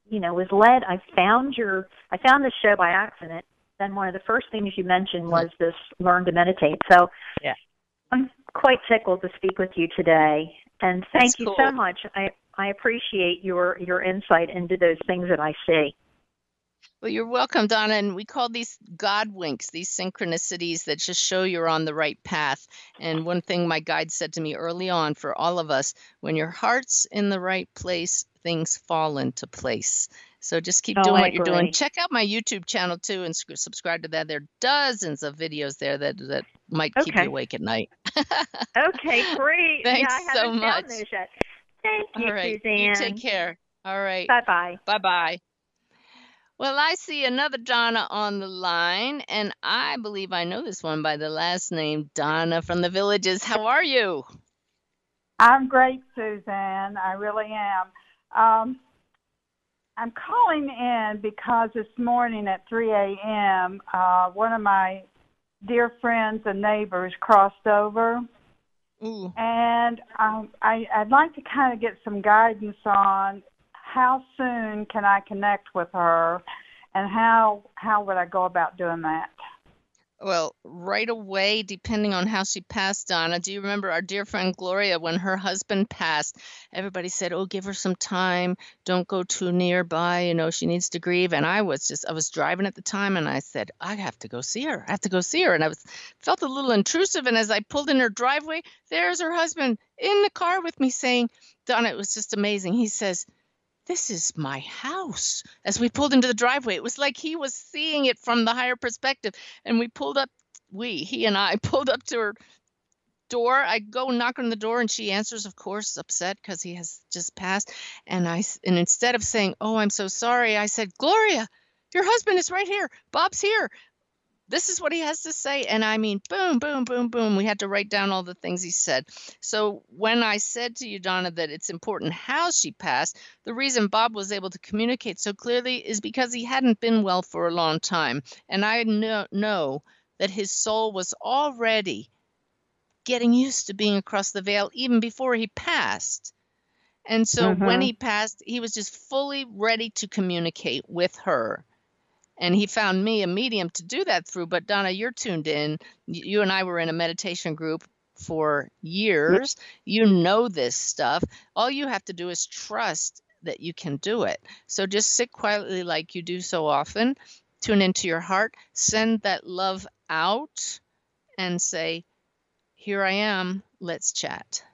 [SPEAKER 10] found this show by accident. Then one of the first things you mentioned was this learn to meditate. So
[SPEAKER 5] Yeah.
[SPEAKER 10] I'm quite tickled to speak with you today. And thank
[SPEAKER 5] That's
[SPEAKER 10] you
[SPEAKER 5] cool.
[SPEAKER 10] so much. I appreciate your insight into those things that I see.
[SPEAKER 5] Well, you're welcome, Donna. And we call these God winks, these synchronicities that just show you're on the right path. And one thing my guide said to me early on for all of us, when your heart's in the right place, things fall into place. So just keep doing what you're doing. Check out my YouTube channel too and subscribe to that. There are dozens of videos there that might keep you awake at night.
[SPEAKER 10] Okay, great.
[SPEAKER 5] Thanks
[SPEAKER 10] I
[SPEAKER 5] so
[SPEAKER 10] haven't
[SPEAKER 5] much.
[SPEAKER 10] found those yet. Thank you,
[SPEAKER 5] All right.
[SPEAKER 10] Suzanne.
[SPEAKER 5] You take care. All right.
[SPEAKER 10] Bye-bye.
[SPEAKER 5] Bye-bye. Well, I see another Donna on the line, and I believe I know this one by the last name, Donna from the Villages. How are you?
[SPEAKER 11] I'm great, Suzanne. I really am. I'm calling in because this morning at 3 a.m., one of my dear friends and neighbors crossed over.
[SPEAKER 5] Ooh.
[SPEAKER 11] And I'd like to kind of get some guidance on how soon can I connect with her, and how would I go about doing that?
[SPEAKER 5] Well, right away, depending on how she passed, Donna. Do you remember our dear friend Gloria, when her husband passed, everybody said, oh, give her some time. Don't go too nearby. She needs to grieve. And I was driving at the time, and I said, I have to go see her. And I felt a little intrusive. And as I pulled in her driveway, there's her husband in the car with me saying, Donna, it was just amazing. He says, this is my house. As we pulled into the driveway, it was like he was seeing it from the higher perspective. And he and I pulled up to her door. I go knock on the door, and she answers, of course, upset because he has just passed. And instead of saying, oh, I'm so sorry, I said, Gloria, your husband is right here. Bob's here. This is what he has to say. And I mean, boom, boom, boom, boom. We had to write down all the things he said. So when I said to you, Donna, that it's important how she passed, the reason Bob was able to communicate so clearly is because he hadn't been well for a long time. And I know that his soul was already getting used to being across the veil even before he passed. And so when he passed, he was just fully ready to communicate with her. And he found me a medium to do that through. But Donna, you're tuned in. You and I were in a meditation group for years. You know this stuff. All you have to do is trust that you can do it. So just sit quietly like you do so often. Tune into your heart. Send that love out and say, here I am. Let's chat.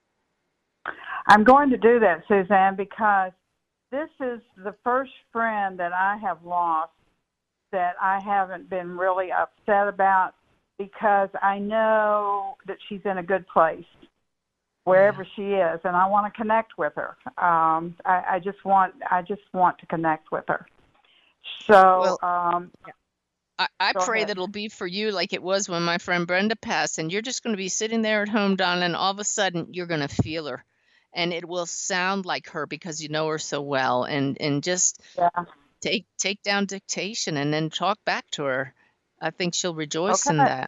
[SPEAKER 11] I'm going to do that, Suzanne, because this is the first friend that I have lost that I haven't been really upset about, because I know that she's in a good place wherever she is, and I want to connect with her. I just want to connect with her. So
[SPEAKER 5] I pray that it'll be for you like it was when my friend Brenda passed, and you're just going to be sitting there at home, Donna, and all of a sudden you're going to feel her, and it will sound like her because you know her so well, and just take down dictation and then talk back to her. I think she'll rejoice in that.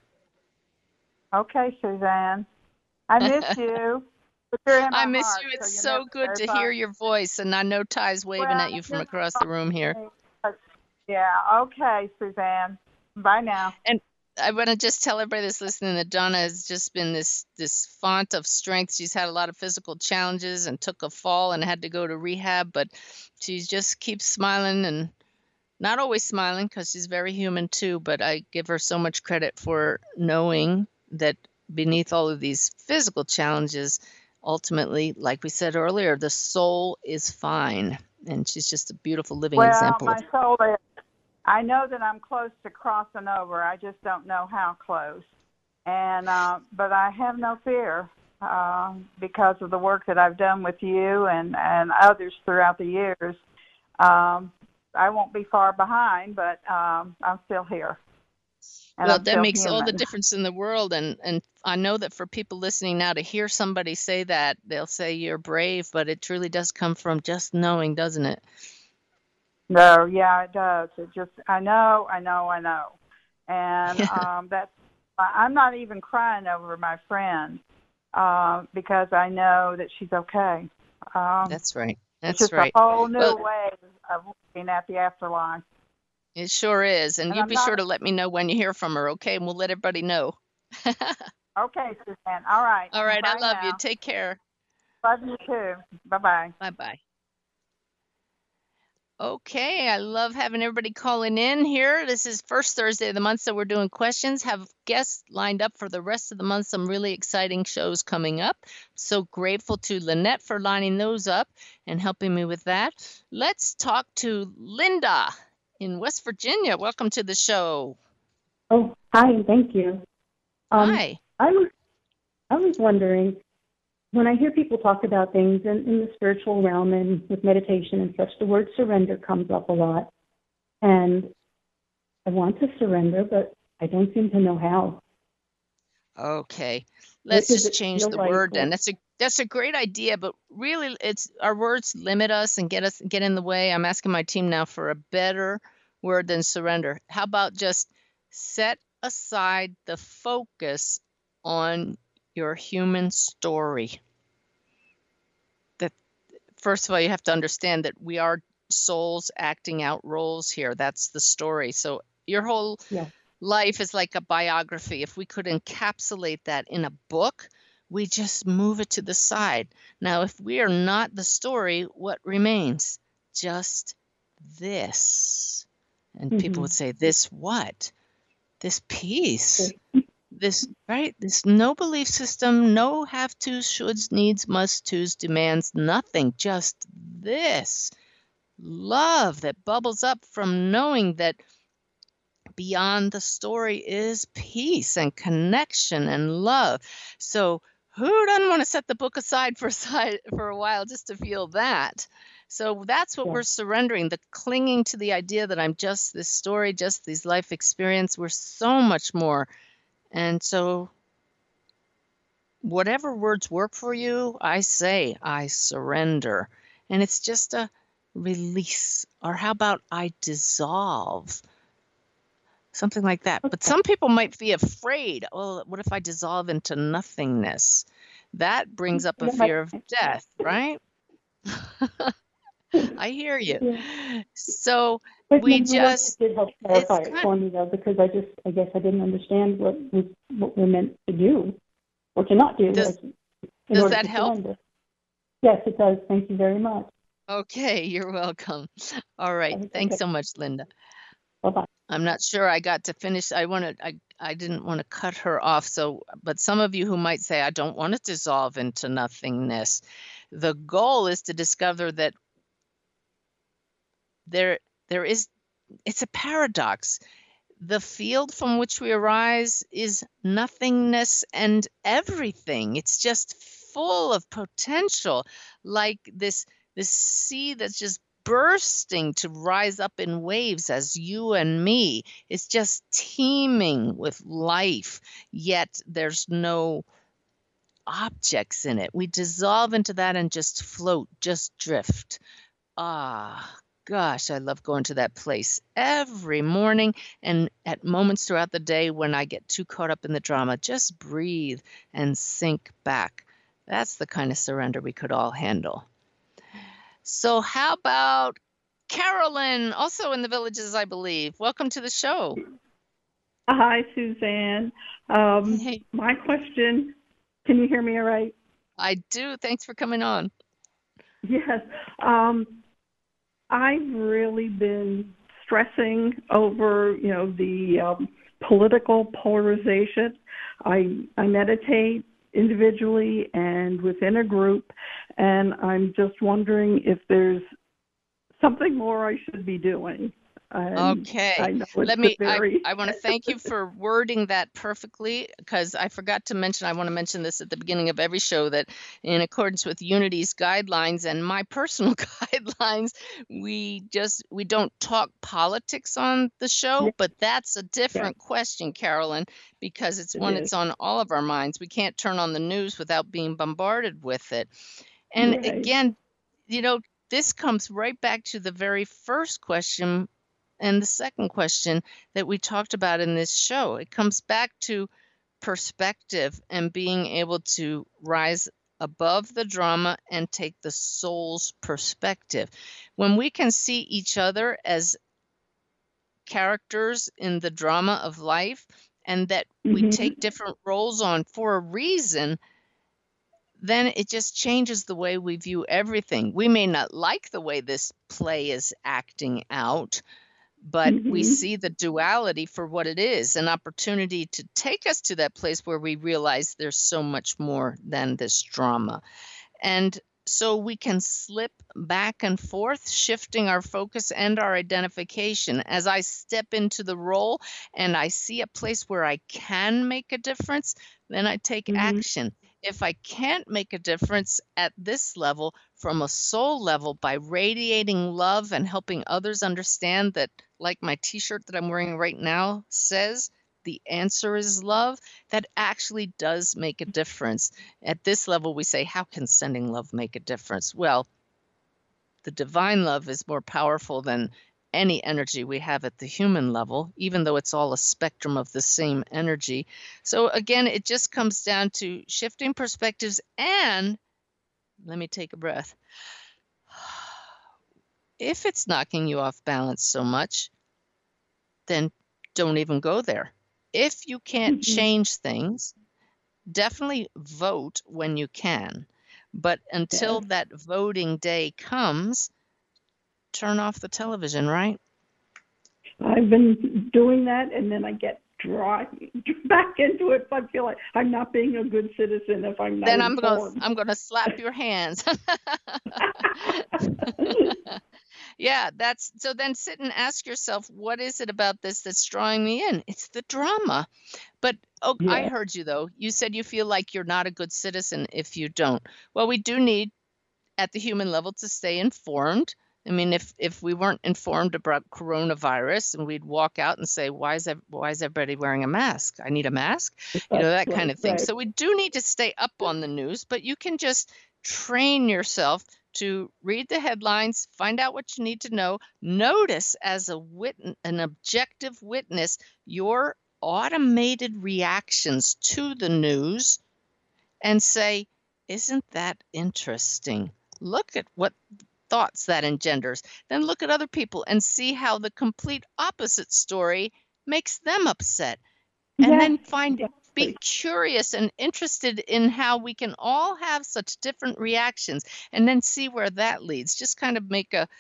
[SPEAKER 11] Okay, Suzanne. I miss you. But you're in my
[SPEAKER 5] I miss
[SPEAKER 11] heart,
[SPEAKER 5] you. It's
[SPEAKER 11] so
[SPEAKER 5] so good to hear your voice, and I know Ty's waving at you from across the room here.
[SPEAKER 11] Yeah, okay, Suzanne. Bye now.
[SPEAKER 5] And I want to just tell everybody that's listening that Donna has just been this font of strength. She's had a lot of physical challenges and took a fall and had to go to rehab, but she just keeps smiling, and not always smiling because she's very human too, but I give her so much credit for knowing that beneath all of these physical challenges, ultimately, like we said earlier, the soul is fine. And she's just a beautiful living example.
[SPEAKER 11] Well, my soul is. I know that I'm close to crossing over. I just don't know how close. And but I have no fear. because of the work that I've done with you and others throughout the years. I won't be far behind, but I'm still here. And
[SPEAKER 5] Well,
[SPEAKER 11] I'm
[SPEAKER 5] that
[SPEAKER 11] still
[SPEAKER 5] makes all the
[SPEAKER 11] human.
[SPEAKER 5] difference in the world. And I know that for people listening now, to hear somebody say that, they'll say you're brave, but it truly does come from just knowing, doesn't it?
[SPEAKER 11] No, yeah, it does. It just, I know. And that's, I'm not even crying over my friend because I know that she's okay.
[SPEAKER 5] That's right.
[SPEAKER 11] It's
[SPEAKER 5] That's
[SPEAKER 11] just
[SPEAKER 5] right.
[SPEAKER 11] a whole new
[SPEAKER 5] Well,
[SPEAKER 11] way of looking at the afterlife.
[SPEAKER 5] it sure is. And
[SPEAKER 11] And
[SPEAKER 5] you
[SPEAKER 11] I'm
[SPEAKER 5] be
[SPEAKER 11] not,
[SPEAKER 5] sure to let me know when you hear from her, okay? And we'll let everybody know.
[SPEAKER 11] okay, Suzanne. All right.
[SPEAKER 5] All right. I
[SPEAKER 11] Bye
[SPEAKER 5] love you.
[SPEAKER 11] now.
[SPEAKER 5] Take care.
[SPEAKER 11] Love you too. Bye-bye.
[SPEAKER 5] Bye-bye. Okay, I love having everybody calling in here. This is first Thursday of the month, so we're doing questions. Have guests lined up for the rest of the month. Some really exciting shows coming up. So grateful to Lynette for lining those up and helping me with that. Let's talk to Linda in West Virginia. Welcome to the show.
[SPEAKER 12] Oh, hi, thank you.
[SPEAKER 5] Hi.
[SPEAKER 12] I was wondering, when I hear people talk about things in the spiritual realm and with meditation and such, the word surrender comes up a lot. And I want to surrender, but I don't seem to know how.
[SPEAKER 5] Okay, let's just change the word then.
[SPEAKER 12] Or,
[SPEAKER 5] That's a great idea, but really it's our words limit us and get in the way. I'm asking my team now for a better word than surrender. How about just set aside the focus on your human story? That first of all, you have to understand that we are souls acting out roles here. That's the story. So your whole life is like a biography. If we could encapsulate that in a book, we just move it to the side. Now, if we are not the story, what remains? Just this. And people would say, this what? This peace. This, right? This no belief system, no have tos, shoulds, needs, must tos, demands, nothing. Just this love that bubbles up from knowing that beyond the story is peace and connection and love. So who doesn't want to set the book aside for a while just to feel that? So that's what we're surrendering, the clinging to the idea that I'm just this story, just these life experience. We're so much more. And so whatever words work for you, I say, I surrender. And it's just a release. Or how about I dissolve? Something like that. But some people might be afraid. Oh, what if I dissolve into nothingness? That brings up a fear of death, right? I hear you.
[SPEAKER 12] Yeah.
[SPEAKER 5] So
[SPEAKER 12] but
[SPEAKER 5] we just
[SPEAKER 12] did help clarify it for me though, because I guess I didn't understand what we're meant to do or to not do.
[SPEAKER 5] Does that help?
[SPEAKER 12] Yes, it does. Thank you very much.
[SPEAKER 5] Okay, you're welcome. All right. Thanks so much, Linda.
[SPEAKER 12] Bye-bye.
[SPEAKER 5] I'm not sure I got to finish. I didn't want to cut her off. But some of you who might say, I don't want to dissolve into nothingness. The goal is to discover that it's a paradox. The field from which we arise is nothingness and everything. It's just full of potential, like this sea that's just bursting to rise up in waves as you and me. It's just teeming with life, yet there's no objects in it. We dissolve into that and just float, just drift. Gosh, I love going to that place every morning and at moments throughout the day when I get too caught up in the drama. Just breathe and sink back. That's the kind of surrender we could all handle. So how about Carolyn, also in the Villages, I believe. Welcome to the show.
[SPEAKER 13] Hi, Suzanne.
[SPEAKER 5] Hey.
[SPEAKER 13] My question, can you hear me all right?
[SPEAKER 5] I do. Thanks for coming on.
[SPEAKER 13] Yes. I've really been stressing over, the political polarization. I meditate individually and within a group, and I'm just wondering if there's something more I should be doing.
[SPEAKER 5] Okay.
[SPEAKER 13] I know
[SPEAKER 5] Let
[SPEAKER 13] it's
[SPEAKER 5] me,
[SPEAKER 13] a very
[SPEAKER 5] I want to thank you for wording that perfectly, because I forgot to mention, I want to mention this at the beginning of every show, that in accordance with Unity's guidelines and my personal guidelines, we don't talk politics on the show, but that's a different question, Carolyn, because it's one that's on all of our minds. We can't turn on the news without being bombarded with it. And again, this comes right back to the very first question and the second question that we talked about in this show. It comes back to perspective and being able to rise above the drama and take the soul's perspective. When we can see each other as characters in the drama of life, and that we take different roles on for a reason, then it just changes the way we view everything. We may not like the way this play is acting out, but we see the duality for what it is, an opportunity to take us to that place where we realize there's so much more than this drama. And so we can slip back and forth, shifting our focus and our identification. As I step into the role and I see a place where I can make a difference, then I take action. If I can't make a difference at this level, from a soul level, by radiating love and helping others understand that, like my t-shirt that I'm wearing right now says, the answer is love, that actually does make a difference. At this level, we say, how can sending love make a difference? Well, the divine love is more powerful than any energy we have at the human level, even though it's all a spectrum of the same energy. So again, it just comes down to shifting perspectives. And let me take a breath. If it's knocking you off balance so much, then don't even go there. If you can't change things, definitely vote when you can. But until that voting day comes, turn off the television, right?
[SPEAKER 13] I've been doing that, and then I get drawn back into it. I feel like I'm not being a good citizen if I'm not
[SPEAKER 5] then
[SPEAKER 13] informed.
[SPEAKER 5] I'm gonna slap your hands. Yeah, so then sit and ask yourself, what is it about this that's drawing me in? It's the drama. But I heard you though. You said you feel like you're not a good citizen if you don't. Well, we do need at the human level to stay informed. I mean, if we weren't informed about coronavirus and we'd walk out and say, why is everybody wearing a mask? I need a mask, that kind of thing. Right. So we do need to stay up on the news, but you can just train yourself to read the headlines, find out what you need to know, notice as an objective witness your automated reactions to the news and say, isn't that interesting? Look at what thoughts that engenders. Then look at other people and see how the complete opposite story makes them upset. And then be curious and interested in how we can all have such different reactions, and then see where that leads. Just kind of make a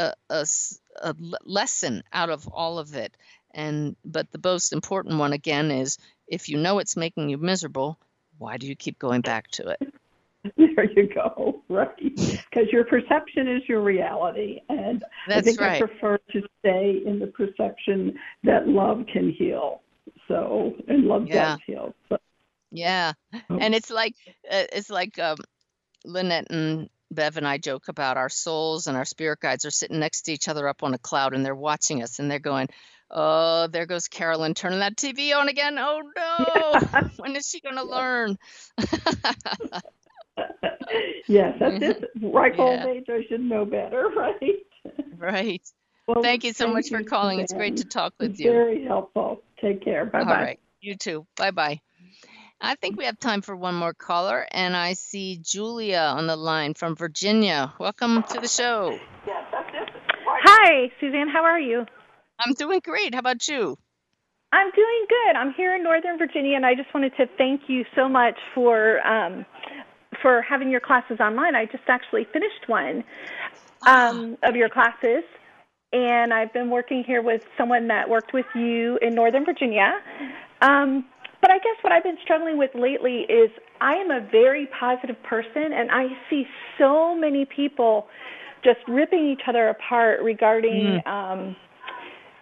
[SPEAKER 5] lesson out of all of it. But the most important one, again, is if you know it's making you miserable, why do you keep going back to it?
[SPEAKER 13] There you go, right? Because your perception is your reality. And I think I prefer to stay in the perception that love can heal. And love does heal. So.
[SPEAKER 5] Yeah. And it's like Lynette and Bev and I joke about our souls and our spirit guides are sitting next to each other up on a cloud, and they're watching us and they're going, oh, there goes Carolyn turning that TV on again. Oh no, when is she going to learn?
[SPEAKER 13] Yes, that's it. Ripe old age, I should know better, right?
[SPEAKER 5] Right. Well, thank you so much for calling. Suzanne. It's great to talk with you.
[SPEAKER 13] Very helpful. Take care. Bye-bye.
[SPEAKER 5] All right. You too. Bye-bye. I think we have time for one more caller, and I see Julia on the line from Virginia. Welcome to the show.
[SPEAKER 14] Yes, that's it. Hi, Suzanne. How are you?
[SPEAKER 5] I'm doing great. How about you?
[SPEAKER 14] I'm doing good. I'm here in Northern Virginia, and I just wanted to thank you so much for having your classes online. I just actually finished one of your classes. And I've been working here with someone that worked with you in Northern Virginia. But I guess what I've been struggling with lately is I am a very positive person, and I see so many people just ripping each other apart regarding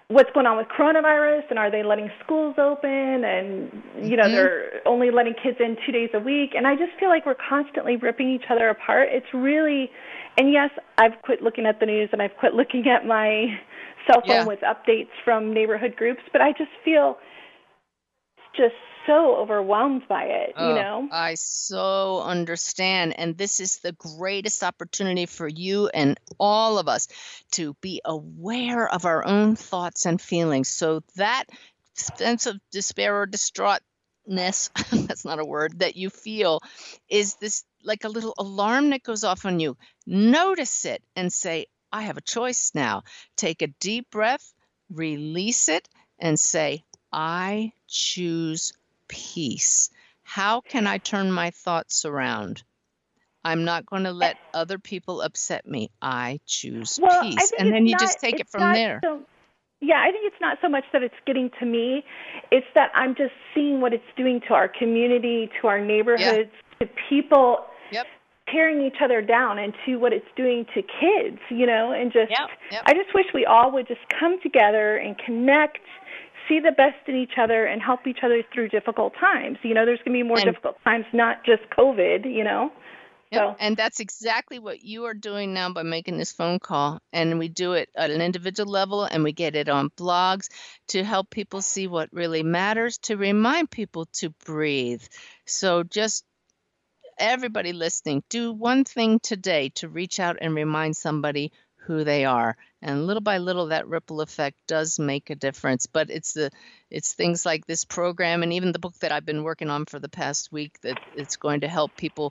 [SPEAKER 14] what's going on with coronavirus, and are they letting schools open, and they're only letting kids in 2 days a week, and I just feel like we're constantly ripping each other apart. It's really, and yes, I've quit looking at the news, and I've quit looking at my cell phone with updates from neighborhood groups, but I just feel just so overwhelmed by it,
[SPEAKER 5] I so understand. And this is the greatest opportunity for you and all of us to be aware of our own thoughts and feelings. So that sense of despair or distraughtness, that's not a word, that you feel is this like a little alarm that goes off on you. Notice it and say, I have a choice now. Take a deep breath, release it, and say, I choose peace. How can I turn my thoughts around? I'm not going to let other people upset me. I choose peace. And then you just take it from there.
[SPEAKER 14] I think it's not so much that it's getting to me. It's that I'm just seeing what it's doing to our community, to our neighborhoods, to people tearing each other down, and to what it's doing to kids, and just, I just wish we all would just come together and connect, see the best in each other, and help each other through difficult times. There's going to be more difficult times, not just COVID, So.
[SPEAKER 5] And that's exactly what you are doing now by making this phone call. And we do it at an individual level, and we get it on blogs to help people see what really matters, to remind people to breathe. So just everybody listening, do one thing today to reach out and remind somebody who they are. And little by little, that ripple effect does make a difference. But it's things like this program and even the book that I've been working on for the past week that it's going to help people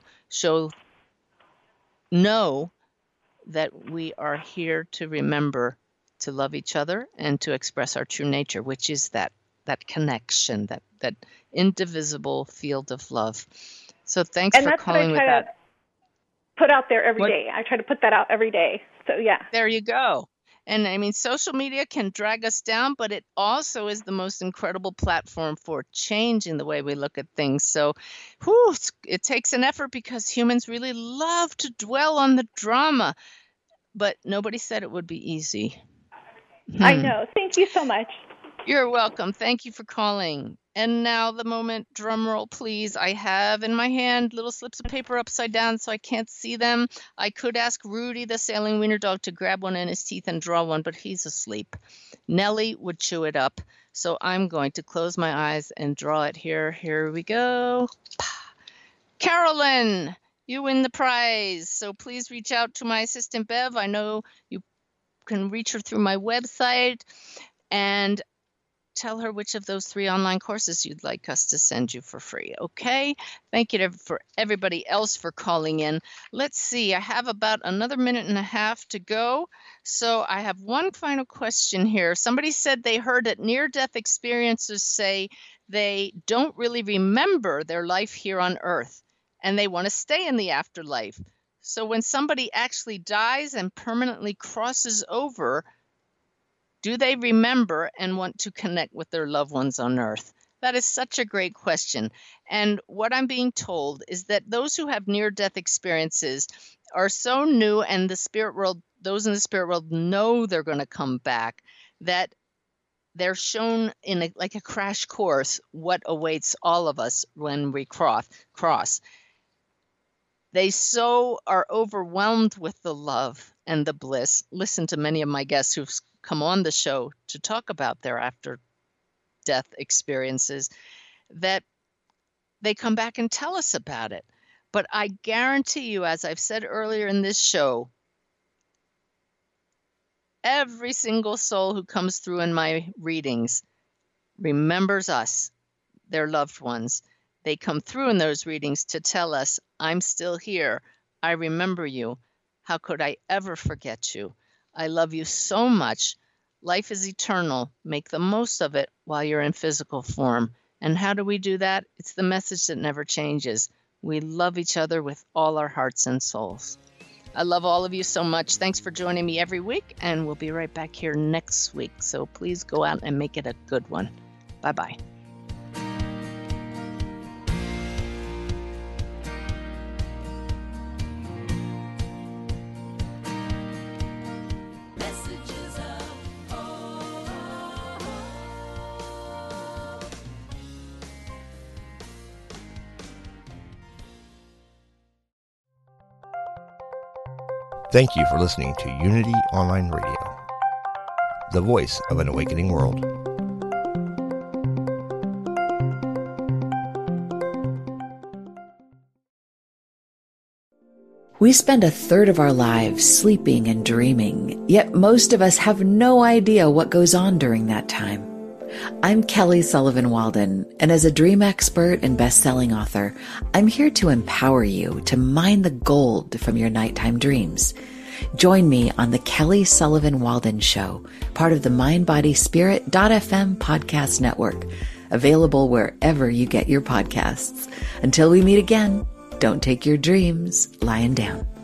[SPEAKER 5] know that we are here to remember to love each other and to express our true nature, which is that connection, that indivisible field of love. So thanks for calling with that.
[SPEAKER 14] Put out there every day. I try to put that out every day. So yeah.
[SPEAKER 5] There you go. And I mean, social media can drag us down, but it also is the most incredible platform for changing the way we look at things. So it takes an effort because humans really love to dwell on the drama, but nobody said it would be easy.
[SPEAKER 14] I know. Thank you so much.
[SPEAKER 5] You're welcome. Thank you for calling. And now the moment, drum roll, please. I have in my hand little slips of paper upside down so I can't see them. I could ask Rudy, the sailing wiener dog, to grab one in his teeth and draw one, but he's asleep. Nellie would chew it up. So I'm going to close my eyes and draw it here. Here we go. Carolyn, you win the prize. So please reach out to my assistant, Bev. I know you can reach her through my website. And tell her which of those 3 online courses you'd like us to send you for free. Okay. Thank you for everybody else for calling in. Let's see. I have about another minute and a half to go. So I have one final question here. Somebody said they heard that near-death experiencers say they don't really remember their life here on Earth and they want to stay in the afterlife. So when somebody actually dies and permanently crosses over, do they remember and want to connect with their loved ones on Earth? That is such a great question. And what I'm being told is that those who have near-death experiences are so new, and those in the spirit world know they're going to come back, that they're shown in like a crash course what awaits all of us when we cross. They so are overwhelmed with the love and the bliss. Listen to many of my guests who've come on the show to talk about their after-death experiences, that they come back and tell us about it. But I guarantee you, as I've said earlier in this show, every single soul who comes through in my readings remembers us, their loved ones. They come through in those readings to tell us, I'm still here. I remember you. How could I ever forget you? I love you so much. Life is eternal. Make the most of it while you're in physical form. And how do we do that? It's the message that never changes. We love each other with all our hearts and souls. I love all of you so much. Thanks for joining me every week, and we'll be right back here next week. So please go out and make it a good one. Bye-bye.
[SPEAKER 15] Thank you for listening to Unity Online Radio, the voice of an awakening world.
[SPEAKER 16] We spend a third of our lives sleeping and dreaming, yet most of us have no idea what goes on during that time. I'm Kelly Sullivan Walden, and as a dream expert and best-selling author, I'm here to empower you to mine the gold from your nighttime dreams. Join me on the Kelly Sullivan Walden Show, part of the MindBodySpirit.fm podcast network, available wherever you get your podcasts. Until we meet again, don't take your dreams lying down.